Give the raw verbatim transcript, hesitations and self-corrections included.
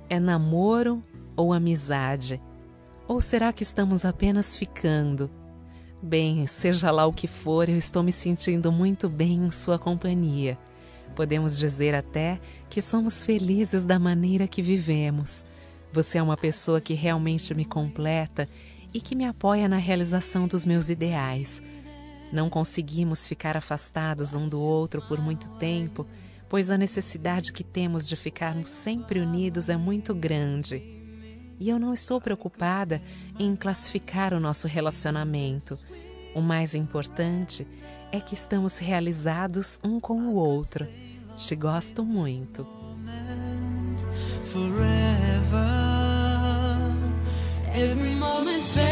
É namoro ou amizade? Ou será que estamos apenas ficando? Bem, seja lá o que for, eu estou me sentindo muito bem em sua companhia. Podemos dizer até que somos felizes da maneira que vivemos. Você é uma pessoa que realmente me completa e que me apoia na realização dos meus ideais. Não conseguimos ficar afastados um do outro por muito tempo, pois a necessidade que temos de ficarmos sempre unidos é muito grande. E eu não estou preocupada em classificar o nosso relacionamento. O mais importante é que estamos realizados um com o outro. Te gosto muito. Every moment's